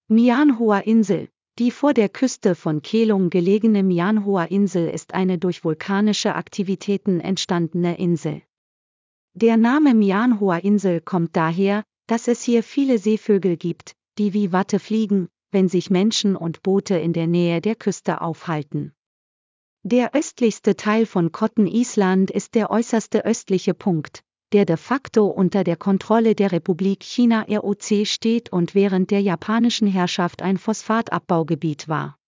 Mianhua-Insel. Die vor der Küste von Keelung gelegene Mianhua-Insel ist eine durch vulkanische Aktivitäten entstandene Insel. Der Name Mianhua-Insel kommt daher, dass es hier viele Seevögel gibt, die wie Watte fliegen, wenn sich Menschen und Boote in der Nähe der Küste aufhalten. Der östlichste Teil von Cotton Island ist der äußerste östliche Punkt, der de facto unter der Kontrolle der Republik China ROC steht und während der japanischen Herrschaft ein Phosphatabbaugebiet war.